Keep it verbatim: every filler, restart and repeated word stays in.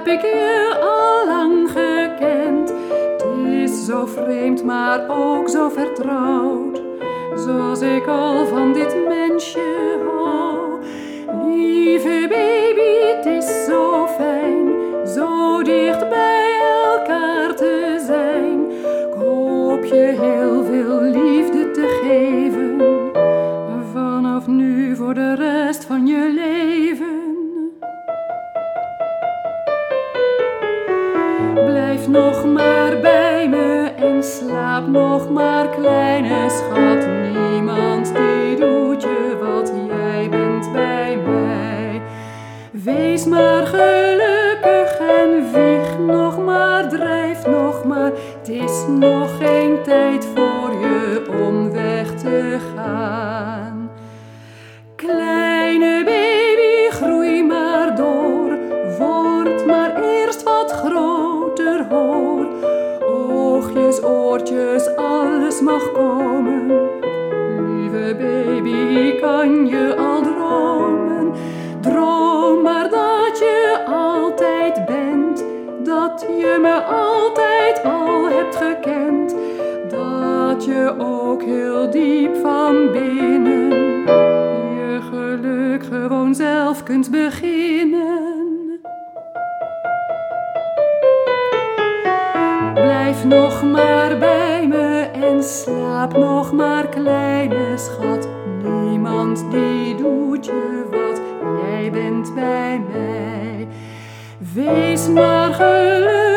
heb ik je al lang gekend. Het is zo vreemd, maar ook zo vertrouwd, zoals ik al van dit mensje hou. Lieve baby, het is zo fijn, zo dicht bij elkaar te zijn. Ik hoop je heel veel liefde te geven, vanaf nu voor de rest van je leven. Blijf nog maar bij me en slaap nog maar, kleine schat. Niemand die doet je wat jij bent bij mij. Wees maar gelukkig en wieg nog maar, drijf nog maar. Het is nog geen tijd voor je om weg te gaan. Kleine baby, groei maar door, word maar eerst wat groter, hoor. Oogjes, oortjes, alles mag komen. Lieve baby, kan je al dromen? Droom maar dat je altijd bent, dat je me altijd al hebt gekend. Dat je ook heel diep van binnen je geluk gewoon zelf kunt beginnen. Blijf nog maar bij me en slaap nog maar, kleine schat. Niemand die doet je wat jij bent bij mij. Wees maar gelukkig